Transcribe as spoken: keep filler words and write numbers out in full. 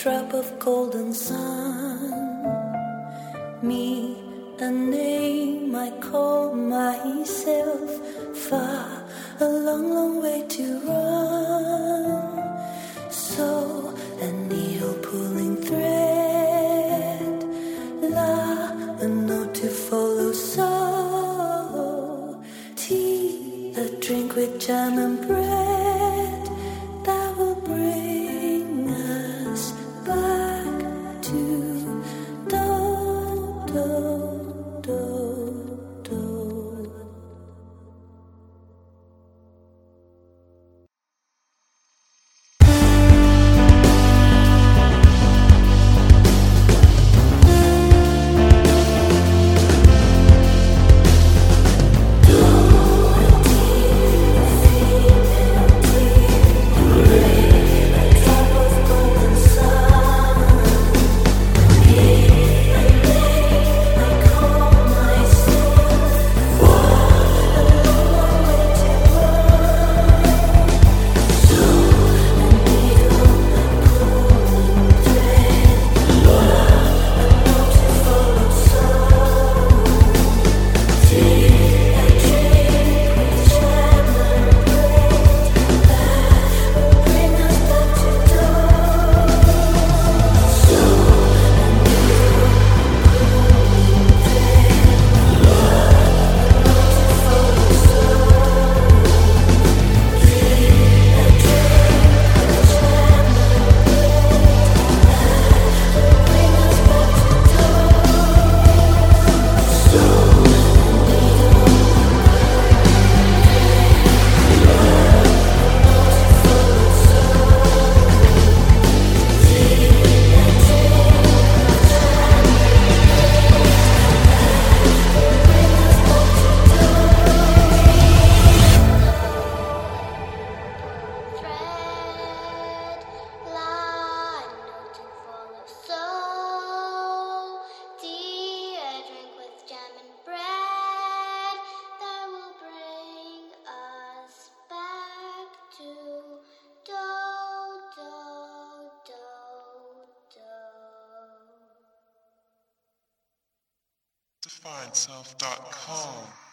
drop of golden sun. Me, a name I call myself. Far, a long, long way to run. So, a needle pulling thread. La, a note to follow. So, tea, a drink with jam and bread that will bring us back to do, do, do, do. Find self dot com